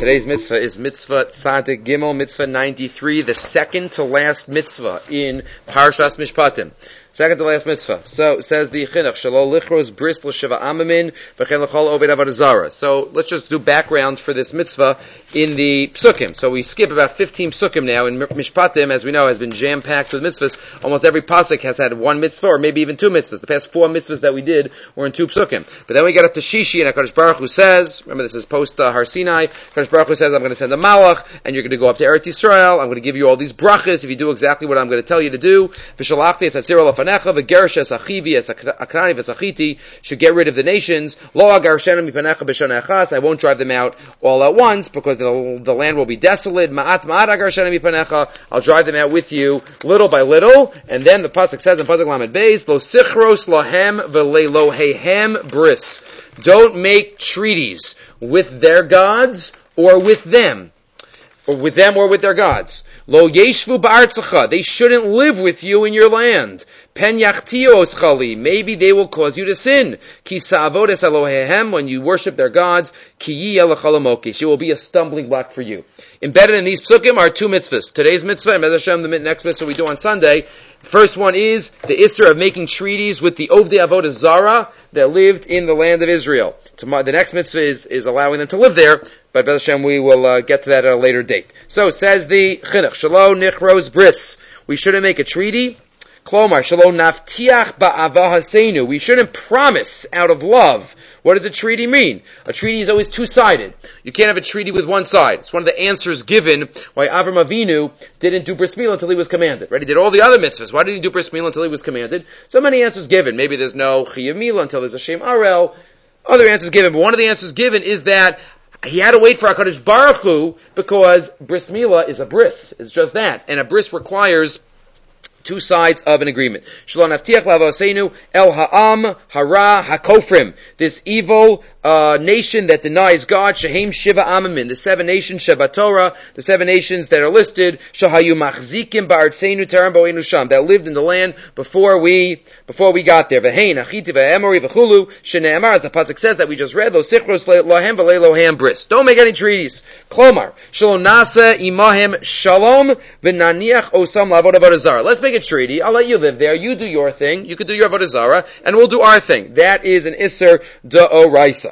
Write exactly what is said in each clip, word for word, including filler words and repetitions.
Today's mitzvah is mitzvah Tzadik Gimel, mitzvah ninety-three, the second to last mitzvah in Parshas Mishpatim. Second to last mitzvah. So, says the Chinuch, Shelo lichros bris l'sheva amamin, v'chen l'chol oved avodah zara. So, let's just do background for this mitzvah in the psukim. So, we skip about fifteen psukim now, and Mishpatim, as we know, has been jam-packed with mitzvahs. Almost every pasuk has had one mitzvah, or maybe even two mitzvahs. The past four mitzvahs that we did were in two psukim. But then we got up to Shishi, and HaKadosh Baruch Hu says, remember this is post uh, Har Sinai, HaKadosh Baruch Hu says, I'm going to send a malach, and you're going to go up to Eretz Yisrael, I'm going to give you all these brachas, if you do exactly what I'm going to tell you to do. V'shalachti et hatzira lefanecha, v'gersh es achivi es akrani v'sachiti, should get rid of the nations. Lo agarshenu mipanecha b'shana echas, I won't drive them out all at once, because the, the land will be desolate. Ma'at ma'at agarshenu mipanecha, I'll drive them out with you, little by little. And then the pasuk says in pasuk lamed beis, lo sichros lahem v'leilohehem bris. Don't make treaties with their gods or with them, or with them or with their gods. Lo yeshvu ba'artzacha, they shouldn't live with you in your land. Pen yachtios chali, maybe they will cause you to sin. Ki sa'avodes Elohehem, when you worship their gods, ki yiyeh l'chalamokish, it will be a stumbling block for you. Embedded in these psukim are two mitzvahs. Today's mitzvah, and Hashem, the next mitzvah we do on Sunday. First one is the issur of making treaties with the Ovdei Avodah Zara that lived in the land of Israel. Tomorrow, the next mitzvah is, is allowing them to live there, but B'ez Hashem, we will uh, get to that at a later date. So, says the Chinuch, Shelo nichros bris, we shouldn't make a treaty. Klomar, Shelo naftiach ba'avah haseinu, we shouldn't promise out of love. What does a treaty mean? A treaty is always two-sided. You can't have a treaty with one side. It's one of the answers given why Avram Avinu didn't do bris milah until he was commanded. Right? He did all the other mitzvahs. Why did he do bris milah until he was commanded? So many answers given. Maybe there's no chiyuv milah until there's a shem arel. Other answers given. But one of the answers given is that he had to wait for HaKadosh Baruch Hu because bris milah is a bris. It's just that. And a bris requires two sides of an agreement. Shelo naftiach la'avoseinu el ha'am hara hakofrim. This evil uh, nation that denies God, shehem shiva amamin, the seven nations, Shevat Torah, the seven nations that are listed, shahayu machzikim ba'artseinu teram bo'enu sham, that lived in the land before we before we got there. V'hein achiti v'emori v'chulu shene'emar, as the pasuk says that we just read, lo sichros lohem v'leilohem bris. Don't make any treaties. Klomar shelo nasa imahem shalom v'naniach osam la'avodah avodah zara. Let's make a treaty. I'll let you live there. You do your thing. You could do your avodah zara, and we'll do our thing. That is an issur d'oraisa.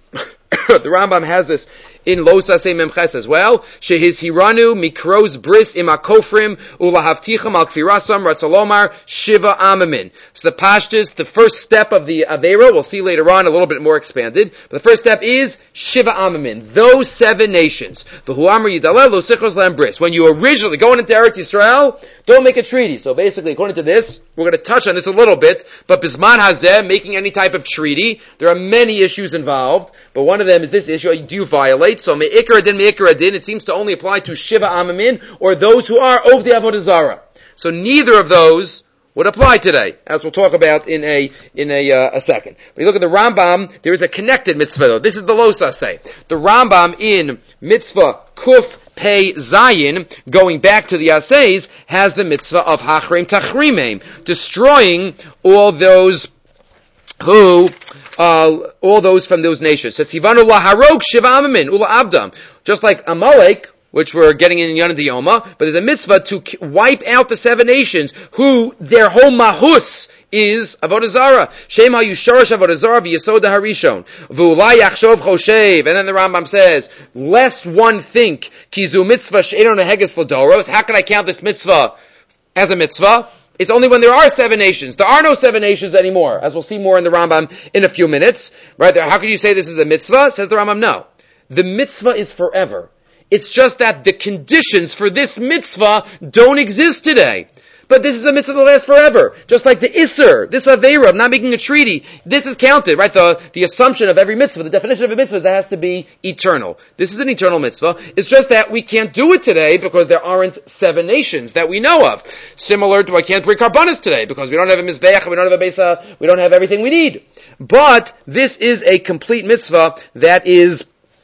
The Rambam has this in Lo Saseh Memches as well. Shehiz hiranu mikros bris im akofrim ulahavticham al kfirasam ratzalomar shiva amamin. So the pashtus, the first step of the Aveira, we'll see later on a little bit more expanded, but the first step is shiva amamin, those seven nations. V'huamar yidaleh lo sichos lam bris. When you originally go into Eretz Yisrael, don't make a treaty. So basically, according to this, we're going to touch on this a little bit, but bisman hazeh, making any type of treaty, there are many issues involved, but one of them is this issue, do you violate? So me'ikar adin, me'ikar adin, it seems to only apply to shiva amamin, or those who are ovdei avodah zara. So neither of those would apply today, as we'll talk about in a in a uh, a second. But you look at the Rambam, there is a connected mitzvah though. This is the Lo Saseh. The Rambam in mitzvah Kuf Pei Zayin, going back to the Asays, has the mitzvah of Hachrim Tachrimim, destroying all those who, uh, all those from those nations. Just like Amalek, which we're getting in Yonah Diyoma, but there's a mitzvah to wipe out the seven nations who, their whole mahus is Avodah Zara. Shema Yusharash Avodah Zara v'Yesod HaRishon. V'ulai Yachshov Choshev. And then the Rambam says, lest one think, Kizu mitzvah she'enon neheges l'doros. How can I count this mitzvah as a mitzvah? It's only when there are seven nations. There are no seven nations anymore, as we'll see more in the Rambam in a few minutes. Right there, how can you say this is a mitzvah? Says the Rambam, no. The mitzvah is forever. It's just that the conditions for this mitzvah don't exist today. But this is a mitzvah that lasts forever. Just like the Isser, this Aveira of not making a treaty, this is counted, right? The, the assumption of every mitzvah, the definition of a mitzvah is that it has to be eternal. This is an eternal mitzvah. It's just that we can't do it today because there aren't seven nations that we know of. Similar to I can't bring karbanos today because we don't have a mizbeach, we don't have a besa, we don't have everything we need. But this is a complete mitzvah that is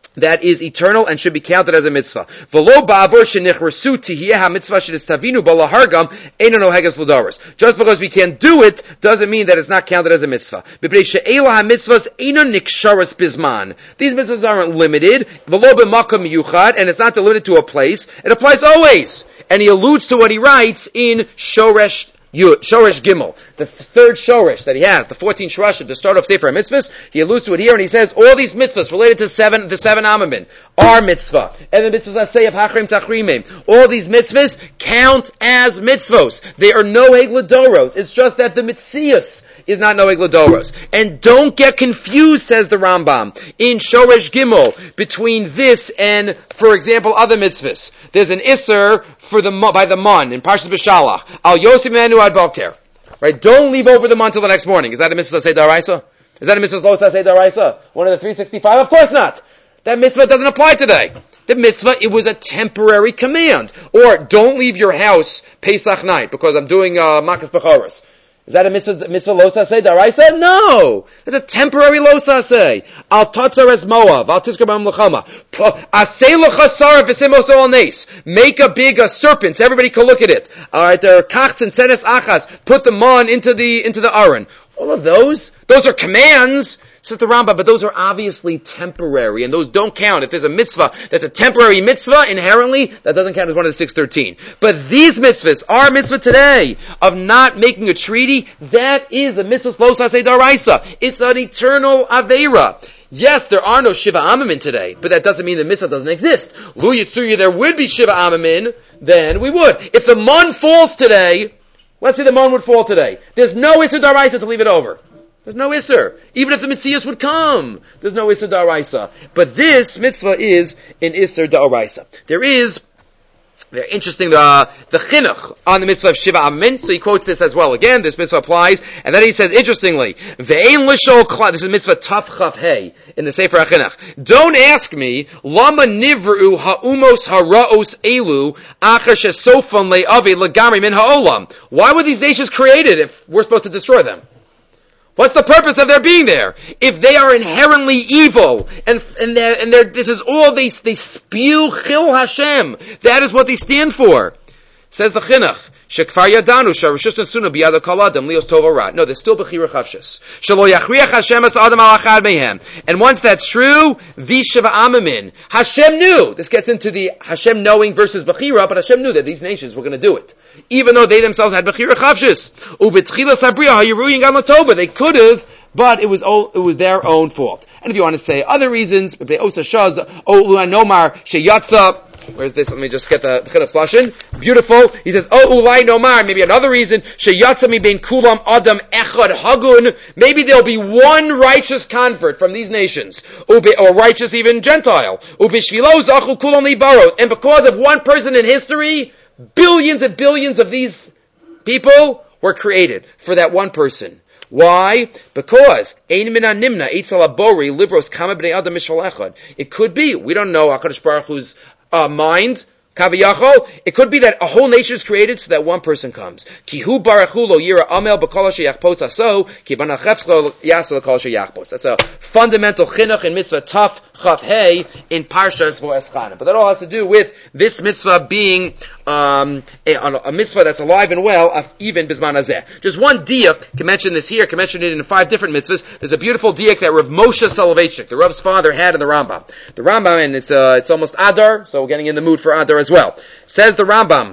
that is eternal and should be counted as a mitzvah. V'lo ba'avor shenichrasu tihiyeh ha-mitzvah shenistavinu b'lahargam eino noheges l'doros. Just because we can't do it doesn't mean that it's not counted as a mitzvah. B'pnei she'ela ha-mitzvahs eino niksharas bizman. These mitzvahs aren't limited. V'lo b'makam miyuchad, and it's not limited to a place. It applies always. And he alludes to what he writes in Shoresh Shoresh Gimel, the third Shoresh that he has, the fourteen Shorashim, the start of Sefer HaMitzvahs. He alludes to it here, and he says all these mitzvahs related to seven, the seven Amamin are mitzvah, and the mitzvahs I say of Hachrim Tachrimim. All these mitzvahs count as mitzvahs. They are noeg l'doros. It's just that the mitzias is not noeg l'doros. And don't get confused, says the Rambam, in Shoresh Gimel between this and, for example, other mitzvahs. There's an Isser for the by the Mon in Parshas B'Shalach. Al Yosef Menu Ad Boker. Right? Don't leave over the Mon till the next morning. Is that a mitzvah Saseh Daraisa? Is that a mitzvah Lo Saseh Daraisa? One of the three sixty-five? Of course not. That mitzvah doesn't apply today. The mitzvah, it was a temporary command. Or, don't leave your house Pesach night because I'm doing uh, Makas Bechoros. Is that a mitzvah, mitzvah lo saseh daraisa? No! It's a temporary lo saseh. Al tatzar es moav, al tiskar b'am l'chama. Aseh l'chasar v'simos ol nes. Make a big uh, serpent, everybody can look at it. Alright, there are kachts and senes achas. Put the mon into the, into the aron. All of those, those are commands, says the Rambam, but those are obviously temporary, and those don't count. If there's a mitzvah that's a temporary mitzvah, inherently, that doesn't count as one of the six thirteen. But these mitzvahs, our mitzvah today, of not making a treaty, that is a mitzvah lo saseh daraisa. It's an eternal aveira. Yes, there are no Shiva Amamin today, but that doesn't mean the mitzvah doesn't exist. Lu Yitzuya, there would be Shiva Amamin, then we would. If the mon falls today, let's say the mon would fall today, there's no Isser Daraisa to leave it over. There's no Isser. Even if the Mitzias would come, there's no Isser Daraisa. But this mitzvah is an Isser Daraisa. There is, very interesting, the, the chinuch on the mitzvah of Shiva Amamin. So he quotes this as well. Again, this mitzvah applies. And then he says, interestingly, Ve'ein l'shol klal, this is mitzvah Taf Chaf Hey, in the Sefer HaChinuch. Don't ask me, Lama nivru ha'umos ha'ra'os elu, acher shesofan le'avi l'gamri min ha'olam. Why were these nations created if we're supposed to destroy them? What's the purpose of their being there? If they are inherently evil, and and they're, and they're, this is all they they spew Chil Hashem. That is what they stand for. Says the Chinuch. Shekfar yadanu sharishus nesuna biyad kol adam lios tov or rat. No, there's still bechira chavshus. Shelo yachriach Hashem es adam al achad mehem. And once that's true, the Shiva Amamin, Hashem knew. This gets into the Hashem knowing versus bechira, but Hashem knew that these nations were going to do it, even though they themselves had bechira chavshus. Ubetchila sabriya hayiruying al tova. They could have, but it was all, it was their own fault. And if you want to say other reasons, if they osa shaz o nomar sheyatza. Where's this? Let me just get the Chinuch's lashon. Beautiful. He says, "Oh, ulai nomar." Maybe another reason. Sheyatza mi bein kulam adam echad hagun. Maybe there'll be one righteous convert from these nations, or righteous even Gentile. Ubishvilo zachu kulam libaros. And because of one person in history, billions and billions of these people were created for that one person. Why? Because ein min nimna eitzel abori livros kama bnei adam mishal echad. It could be, we don't know HaKadosh Baruch Hu's uh, mind, kaviyachol. It could be that a whole nation is created so that one person comes. Kihu barachu lo yira amel b'kol sheyachpos aso ki banachefslo yaso l'kol sheyachpos. That's a fundamental chinuch in mitzvah Taf Chaf Hey in Parshas V'Eschanim. But that all has to do with this mitzvah being um, a, a mitzvah that's alive and well, of even bisman hazeh. Just one diuk, can mention this here, can mention it in five different mitzvahs. There's a beautiful diuk that Rav Moshe Soloveitchik, the Rav's father, had in the Rambam. The Rambam, and it's uh, it's almost Adar, so we're getting in the mood for Adar as well. Says the Rambam,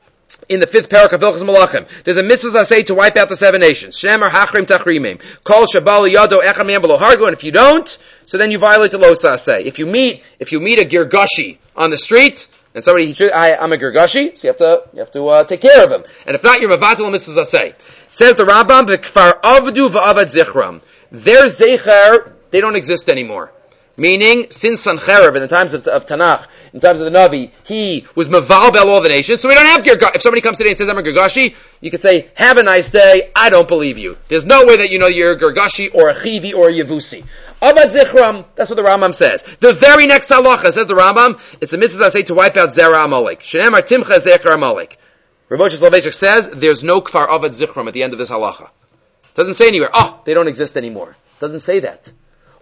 in the fifth parak of Hilchos Malachim, there's a mitzvah I say to wipe out the seven nations. Shemer hachrim tachrimim. Kol shabal yado echad me'em below hargo. And if you don't, so then you violate the lo saseh. If you meet, if you meet a girgashi on the street, and somebody, he, I, I'm a girgashi, so you have to, you have to uh, take care of him. And if not, you're mavatel mitzvah aseh. Says the Rambam, v'kfar avdu v'avad zichram. Their zecher, they don't exist anymore. Meaning, since Sancherev, in the times of, of Tanakh, in the times of the Navi, he was mevalbel all the nations, so we don't have Girgashi. If somebody comes today and says, I'm a Girgashi, you can say, have a nice day, I don't believe you. There's no way that you know you're a Girgashi, or a Chivi, or a Yevusi. Avad Zichram, that's what the Rambam says. The very next halacha, says the Rambam, it's a mitzvah I say to wipe out Zera Amalek. Shenemar Timcha Zecher Amalek. Rav Moshe Soloveitchik says, there's no Kfar Avad Zichram at the end of this halacha. Doesn't say anywhere, oh, they don't exist anymore. Doesn't say that.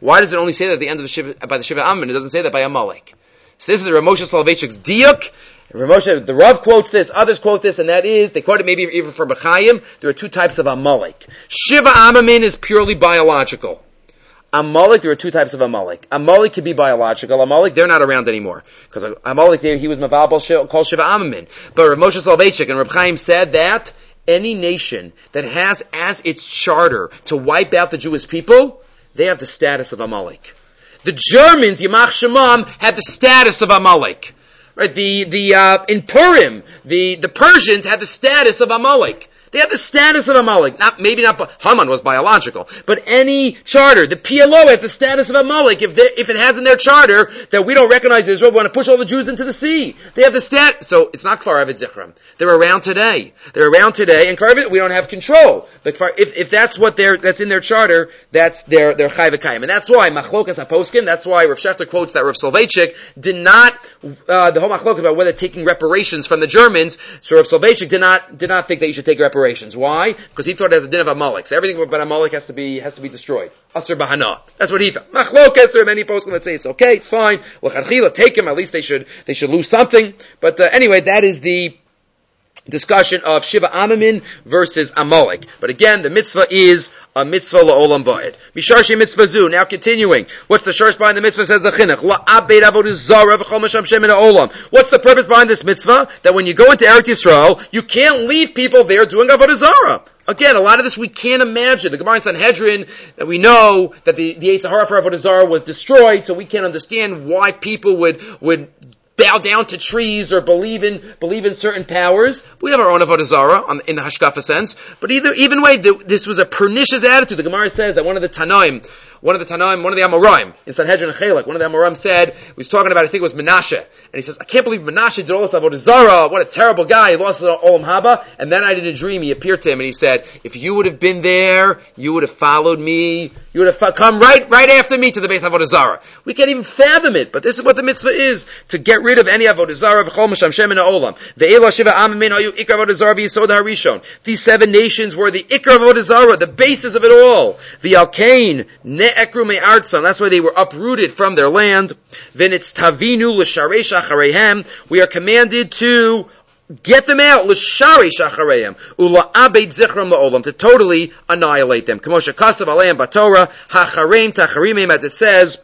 Why does it only say that at the end of the Shiva, by the Shiva Amim? It doesn't say that by Amalek. So this is a Rav Moshe Soloveitchik's diuk. Rav Moshe, the Rav quotes this, others quote this, and that is, they quote it maybe even from B'chaim, there are two types of Amalek. Shiva Amim is purely biological. Amalek, there are two types of Amalek. Amalek could be biological. Amalek, they're not around anymore. Because Amalek, there, he was Mavabal called Shiva Amim. But Rav Moshe Soloveitchik and Rav Chaim said that any nation that has as its charter to wipe out the Jewish people, they have the status of Amalek. The Germans, Yamach Shemam, had the status of Amalek. Right? The, the, uh, in Purim, the, the Persians had the status of Amalek. They had the status of Amalek. Not, maybe not, Haman was biological, but any charter, the P L O has the status of Amalek. If they, if it has in their charter that we don't recognize Israel, we want to push all the Jews into the sea. They have the stat, so it's not Kfar Avid Zichram. They're around today. They're around today, and Kfar Avid, we don't have control. But if, if that's what they're, that's in their charter, that's their, their Chai V'Kayim. And that's why, Machlokas HaPoskim, that's why Rav Shechter quotes that Rav Soloveitchik did not, uh, the whole Machlokas about whether taking reparations from the Germans, so Rav Soloveitchik did not, did not think that you should take reparations. Why? Because he thought it has a din of Amalek. So everything about Amalek has to be has to be destroyed. Asur Bahana. That's what he thought. Machlokas, there are many poskim that say it's okay, it's fine. L'chadchila, take him. At least they should they should lose something. But uh, anyway, that is the discussion of Shiva Amamin versus Amalek. But again, the mitzvah is a mitzvah la'olam ba'ed. Misharshi mitzvah zu. Now continuing. What's the shorsh behind the mitzvah? Says the chinuch. La'abed avodah zara v'chol masham shem min ha'olam. What's the purpose behind this mitzvah? That when you go into Eretz Yisrael, you can't leave people there doing avodah zara. Again, a lot of this we can't imagine. The Gemara in Sanhedrin, that we know that the, the Yetzer Hara for avodah zara was destroyed, so we can't understand why people would, would bow down to trees or believe in believe in certain powers. We have our own avodah zara in the hashkafa sense, but either even way, the, this was a pernicious attitude. The Gemara says that one of the Tanaim, one of the Tanaim, one of the Amoraim in Sanhedrin and Chelek, one of the Amoraim said, he was talking about, I think it was Menashe, and he says, I can't believe Menashe did all this avodah zara. What a terrible guy! He lost it Olam Haba, and then I did a dream. He appeared to him, and he said, if you would have been there, you would have followed me. You would have come right right after me to the base of avodah zara. We can't even fathom it, but this is what the mitzvah is, to get rid of any avodah zara. V'chol masham shem min ha'olam. Ve'ela shiva amamin hayu ikar avodah zara v'yisod harishon. These seven nations were the ikar of avodah zara, the basis of it all. V'yalkein ne'ekru me'artzon. That's why they were uprooted from their land. V'nitz tavinu l'sharei shachareihem. We are commanded to get them out, l'shari shachareim, ula'abed zichram la'olam, to totally annihilate them. K'moshe kasav aleim batorah, hachareim tacharimim, as it says,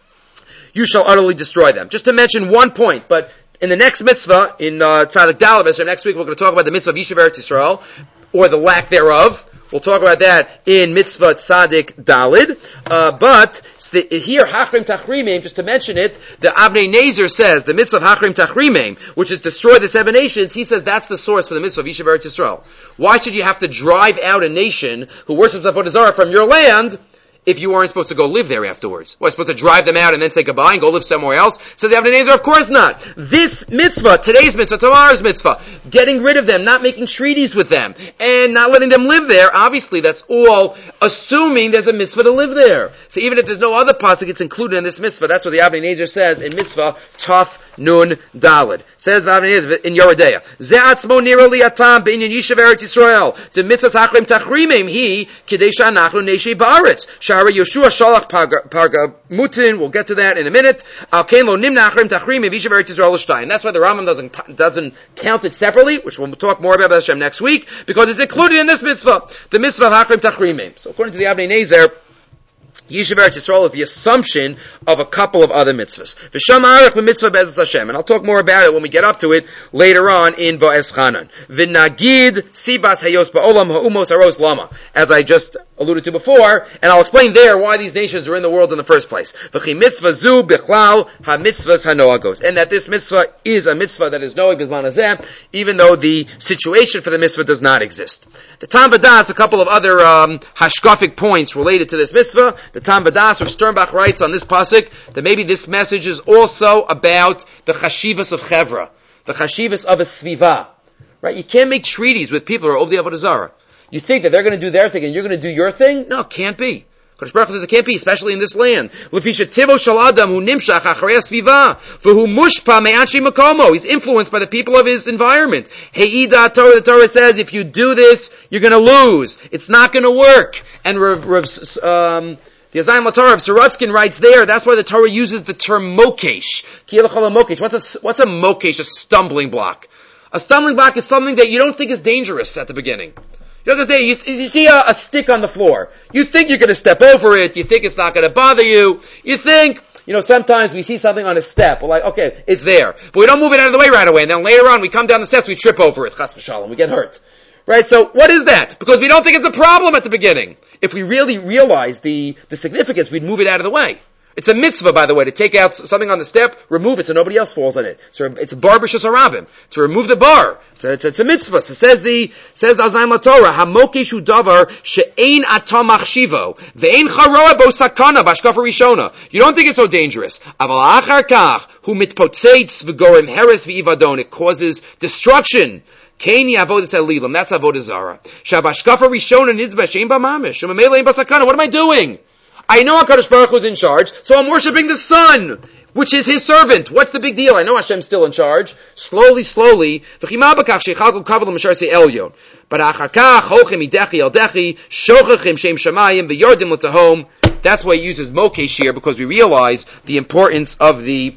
you shall utterly destroy them. Just to mention one point, but in the next mitzvah, in uh, Tzadik Daled, so next week we're going to talk about the mitzvah of Yishuv Eretz Yisrael, or the lack thereof. We'll talk about that in Mitzvah Tzadik Dalid. Uh, but here, Hachrim Tachrimim, just to mention it, the Avnei Nezer says, the Mitzvah of Hachrim Tachrimim, which is destroy the seven nations, he says that's the source for the Mitzvah of Yishuv Eretz Yisrael. Why should you have to drive out a nation who worships Avodah Zarah from your land if you weren't supposed to go live there afterwards? Well, supposed to drive them out and then say goodbye and go live somewhere else? So the Avnei Nezer, of course not. This mitzvah, today's mitzvah, tomorrow's mitzvah, getting rid of them, not making treaties with them, and not letting them live there, obviously that's all assuming there's a mitzvah to live there. So even if there's no other pasuk, it's included in this mitzvah. That's what the Avnei Nezer says in mitzvah Taf Nun Dalid. Says the Avnei Nezer in Yoredeya. Ze atzmo nira li atam b'inyan Yishuv Eretz Yisrael. The mitzvah Hachrim Tachrimim hi kidei she'anachnu neshei ba'aretz. Shara Yeshua Shalach Parga Mutin. We'll get to that in a minute. Al Kain Lo Nimna Achrim Tachrimim Yishuv Eretz Yisrael L'Shtayim. That's why the Rambam doesn't doesn't count it separately, which we'll talk more about Hashem next week, because it's included in this mitzvah, the mitzvah of Hachrim Tachrimim. So according to the Avnei Nezer, Yishuv Eretz Yisrael is the assumption of a couple of other mitzvahs. V'sham arach b'mitzvah be'ezus Hashem, and I'll talk more about it when we get up to it later on in Va'ez Chanan. V'nagid sibas hayos ba'olam ha'umos haros lama, as I just alluded to before, and I'll explain there why these nations are in the world in the first place. V'chi mitzvah zu bichlal ha-mitzvahs hanoagos, and that this mitzvah is a mitzvah that is noag b'zman hazeh, even though the situation for the mitzvah does not exist. The Tam V'das, a couple of other um, hashkafic points related to this mitzvah. The Tam V'das, or Sternbach writes on this pasuk that maybe this message is also about the chashivas of chevra, the chashivas of a sviva. Right? You can't make treaties with people who are over the avodah zarah. You think that they're going to do their thing and you're going to do your thing? No, it can't be. Kodesh Baruch Hu says it can't be, especially in this land. He's influenced by the people of his environment. Heida Torah, the Torah says, if you do this, you're going to lose. It's not going to work. And Rav, Rav, um, The Azayim LaTorah of Sorotskin writes there, that's why the Torah uses the term mokesh. Mokesh. What's a, what's a mokesh? A stumbling block. A stumbling block is something that you don't think is dangerous at the beginning. You know, you, you see a, a stick on the floor. You think you're going to step over it. You think it's not going to bother you. You think, you know, sometimes we see something on a step. We're like, okay, it's there. But we don't move it out of the way right away. And then later on, we come down the steps, we trip over it. Chas v'shalom. We get hurt. Right? So what is that? Because we don't think it's a problem at the beginning. If we really realize the, the significance, we'd move it out of the way. It's a mitzvah, by the way, to take out something on the step, remove it so nobody else falls on it. So it's a bar b'shus harabim, to remove the bar. So it's, it's a mitzvah. So says the, says the Azayim LaTorah, hamokeshu davar she'ein atam machshivo, ve'ein charoa bo sakana b'ashkafa rishona. You don't think it's so dangerous. Aval achar kach, hu mitpotzeitz v'gorim heres v'ivadon. It causes destruction. Kaini avodas elilam. That's avodah zara. Shabashkafa rishona nidzba she'ein b'mamish. Shumamele ein b'sakana. What am I doing? I know HaKadosh Baruch Hu is in charge, so I'm worshiping the sun, which is his servant. What's the big deal? I know Hashem's still in charge. Slowly, slowly. But that's why he uses mokesh here, because we realize the importance of the,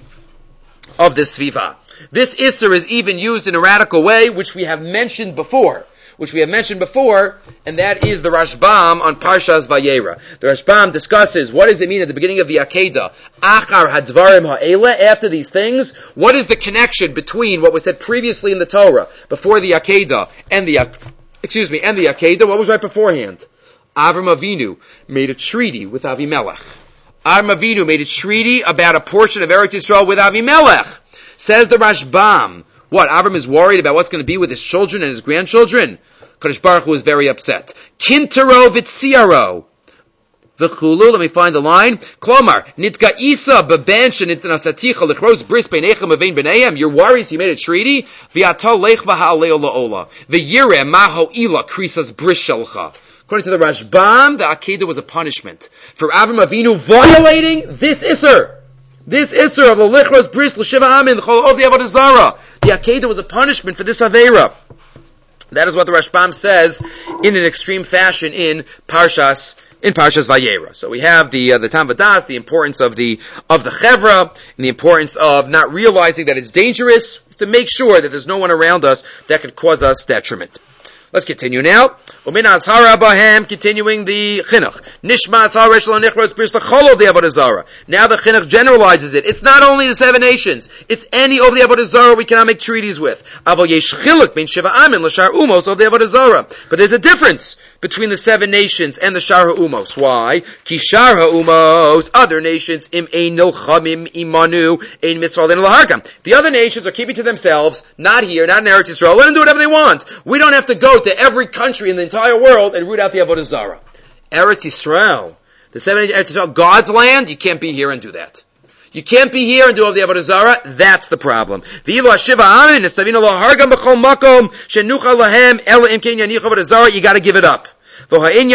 of this sviva. This Isser is even used in a radical way, which we have mentioned before. Which we have mentioned before, and that is the Rashbam on Parshas Vayera. The Rashbam discusses what does it mean at the beginning of the Akedah. Achar hadvarim ha'ela, after these things, what is the connection between what was said previously in the Torah, before the Akedah, and the, excuse me, and the Akedah? What was right beforehand? Avram Avinu made a treaty with Avimelech. Avram Avinu made a treaty about a portion of Eretz Yisrael with Avimelech. Says the Rashbam, what? Avram is worried about what's going to be with his children and his grandchildren? Kadosh Baruch Hu is very upset. Kintaro vitziaro. V'chulu, let me find the line. Klomar, nitka isa beben shenitnasaticha lechros bris beinechem avein b'neihem. You're worried, so you made a treaty? V'ato lech v'ha'aleo la'ola. V'yireh maho ila krisas bris shelcha. According to the Rashbam, the Akedah was a punishment for Avram Avinu violating this Isser. This Isser of the Lichros Bris L'Shiva Amin, the Chol of the Avodah Zarah. The Akedah was a punishment for this Aveira. That is what the Rashbam says in an extreme fashion in Parshas, in Parshas Vayera. So we have the, uh, the Tam V'das, the importance of the, of the Chevra, and the importance of not realizing that it's dangerous, to make sure that there's no one around us that could cause us detriment. Let's continue now. Umin Azhara Bahem, continuing the Chinuch. Nishma Azhara Shlo Nichros Bris L'Chol of the Avodah Zarah. Now the Chinuch generalizes it. It's not only the seven nations. It's any of the Avodah Zarah we cannot make treaties with. Avol Yesh Chiluk Bin Shiva Amin L'Shar Umos of the Avodah Zarah. But there's a difference between the seven nations and the Shar HaUmos. Why? Ki Shar HaUmos, other nations, Im Ein Nilchamim Imanu Ein Mitzvah L'En L'Harkam. The other nations are keeping to themselves, not here, not in Eretz Yisrael. Let them do whatever they want. We don't have to go to every country in the entire world and root out the Avodah Zarah. Eretz Yisrael, the seven Eretz Yisrael, God's land, you can't be here and do that. You can't be here and do all the Avodah Zarah. That's the problem. You gotta give it up. Okay,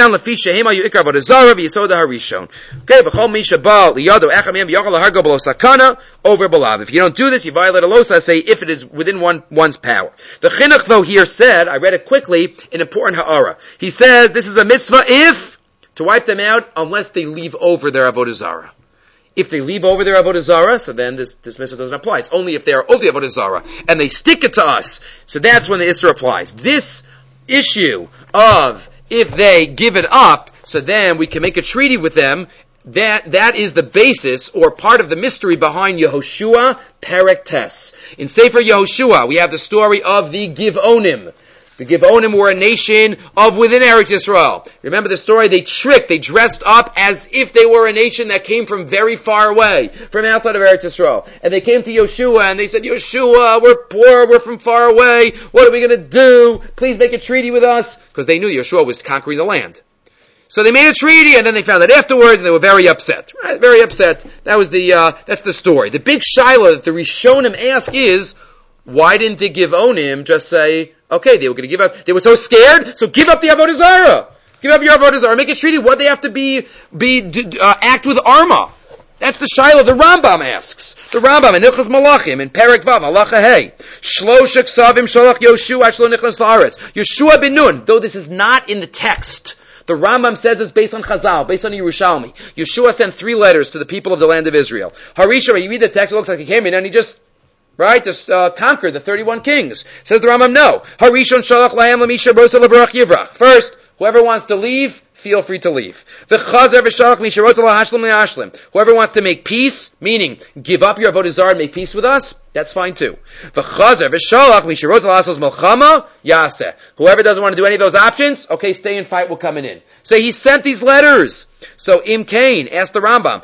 over belav. If you don't do this, you violate a losa, say, if it is within one, one's power. The chinuch, though, here said, I read it quickly, an important ha'ara. He says, this is a mitzvah if, to wipe them out, unless they leave over their avodah zarah. If they leave over their avodah zarah, so then this, this mitzvah doesn't apply. It's only if they are over the avodah zarah, and they stick it to us, so that's when the issur applies. This issue of, if they give it up, so then we can make a treaty with them. That, that is the basis, or part of the mystery behind Yehoshua Perek Tes. In Sefer Yehoshua, we have the story of the Givonim. The Givonim were a nation of within Eretz Yisrael. Remember the story? They tricked, they dressed up as if they were a nation that came from very far away, from outside of Eretz Yisrael. And they came to Yehoshua and they said, Yehoshua, we're poor, we're from far away, what are we going to do? Please make a treaty with us. Because they knew Yehoshua was conquering the land. So they made a treaty, and then they found it afterwards, and they were very upset. Right? Very upset. That was the, uh, that's the story. The big shiloh that the Rishonim ask is, why didn't the Givonim just say, okay, they were going to give up, they were so scared, so give up the Avodah Zarah. Give up your Avodah Zarah, make a treaty. What they have to be, be, uh, act with Arma. That's the shiloh the Rambam asks. The Rambam in Hilchos Malachim in Perek Vav Halacha Hey Shlosh Ksavim Sholach Yoshua Shlo Nichnas La'aretz. Yoshua ben Nun, though this is not in the text, The Rambam says it's based on Chazal, based on Yerushalmi. Yeshua sent three letters to the people of the land of Israel. Harisha, you read the text, it looks like he came in and he just, right, just uh, conquered the thirty-one kings. Says the Rambam, no. Harishon shalach lahem lamisha rosa levrach yivrach. First, whoever wants to leave, feel free to leave. Whoever wants to make peace, meaning give up your avodah zarah and make peace with us, that's fine too. Whoever doesn't want to do any of those options, okay, stay and fight, we're coming in. So he sent these letters. So Im Kain asked the Rambam,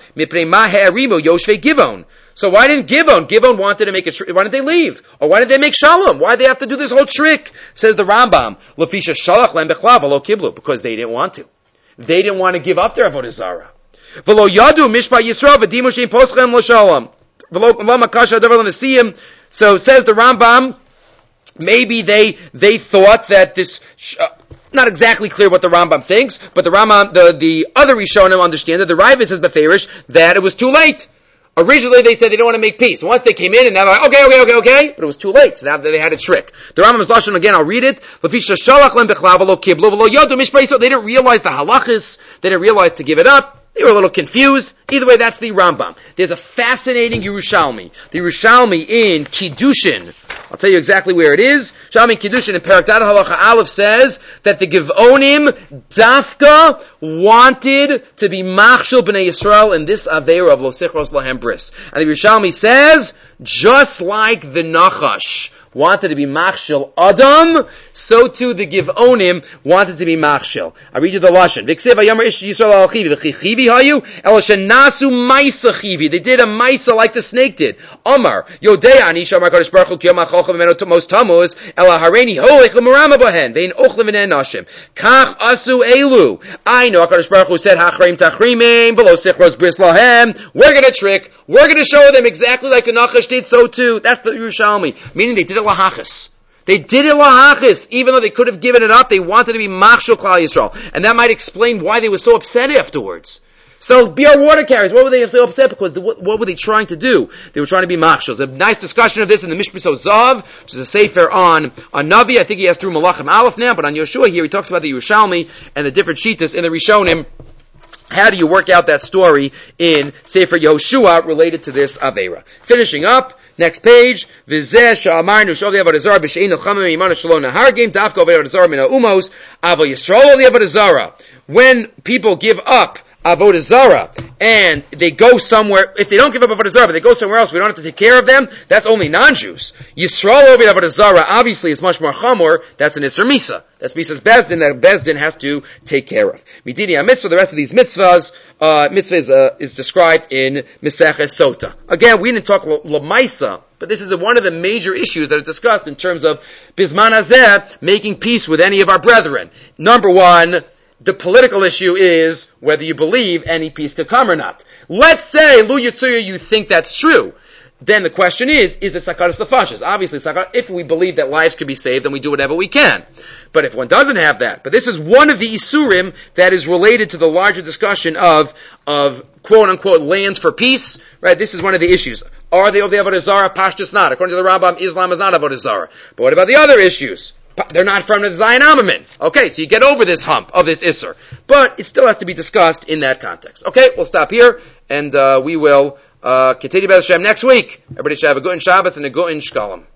so why didn't Givon? Givon wanted to make a trick. Why didn't they leave? Or why did they make shalom? Why did they have to do this whole trick? Says the Rambam, Lefisha shalach lem bechlav v'lo kiblu, because they didn't want to. They didn't want to give up their avodah zarah. V'lo yadu mishpa Yisrael v'dimu shein poschem lo shalom. V'lo makasha davar l'nesiyim. So says the Rambam, maybe they they thought that this. Uh, Not exactly clear what the Rambam thinks, but the Rambam, the the other Rishonim understand that the Ravid says beferish that it was too late. Originally, they said they didn't want to make peace. Once they came in, and now they're like, okay, okay, okay, okay, but it was too late. So now they had a trick. The Rambam's lashon again. I'll read it. They didn't realize the halachas. They didn't realize to give it up. They were a little confused. Either way, that's the Rambam. There's a fascinating Yerushalmi. The Yerushalmi in Kiddushin. I'll tell you exactly where it is. Yerushalmi in Kiddushin in Perek Dad Halacha Aleph says that the Givonim Dafka wanted to be Machshel B'nai Yisrael in this Aveira of Lo Sichros Lahem Bris. And the Yerushalmi says, just like the Nachash wanted to be Machshel Adam, so too the Givonim wanted to be Machshel. I read you the Lashon. V'ksiv hayomer ish Yisrael al chivi v'chivi hayu el shenasu maisa chivi. They did a maisa like the snake did. Omar Yodei ani shamar Kadosh Baruch Hu kiyom hacholcha v'meno tumos tamuz el hareini holich l'murama bahen vein ochle v'nen nashim kach asu elu. I know Kadosh Baruch Hu said hachreim tachrimim v'lo sichros bris lahem. We're going to trick. We're going to show them exactly like the Nachash did. So too. That's the Yerushalmi. Meaning they did it lahachas. They did it lahachas, even though they could have given it up. They wanted to be machshel Klal Yisrael, and that might explain why they were so upset afterwards. So, be our water carriers. What were they so upset? Because the, what, what were they trying to do? They were trying to be machshel. There's a nice discussion of this in the Mishpah Zav, which is a sefer on on Navi. I think he has through Malachim Aleph now, but on Yeshua here he talks about the Yerushalmi and the different shitas in the Rishonim. How do you work out that story in Sefer Yehoshua related to this Aveira? Finishing up. Next page, V'zeh sha'amarnu shovli avodah zarah b'she'in elchamim imanu shalom nahargim dafka avodah zarah min ha'umos avo yisrael li avodah zarah. When people give up avodah zarah and they go somewhere, if they don't give up avodah zarah but they go somewhere else, we don't have to take care of them. That's only non-Jews. Yisrael over avodah zarah obviously is much more chamor. That's an Isser Misa. That's Misa's Bezdin that Bezdin has to take care of. Midini HaMitzvah, the rest of these mitzvahs, uh, mitzvah is, uh, is described in Maseches Sota. Again, we didn't talk Lamaisa, but this is a, one of the major issues that is discussed in terms of Bizman Hazeh, making peace with any of our brethren. Number one, the political issue is whether you believe any peace could come or not. Let's say, Lu Yitzuya, you think that's true. Then the question is, is it Sakaras Nefashos? Obviously, if we believe that lives can be saved, then we do whatever we can. But if one doesn't have that, but this is one of the Isurim that is related to the larger discussion of, of quote-unquote lands for peace, right? This is one of the issues. Are they of the Avodah Zarah? Pashtus not. According to the Rambam, Islam is not Avodah Zarah. But what about the other issues? They're not from the Zion Amamin. Okay, so you get over this hump of this Isser. But it still has to be discussed in that context. Okay, we'll stop here, and uh, we will uh, continue B'ez Hashem next week. Everybody should have a good Shabbos and a good Shkalim.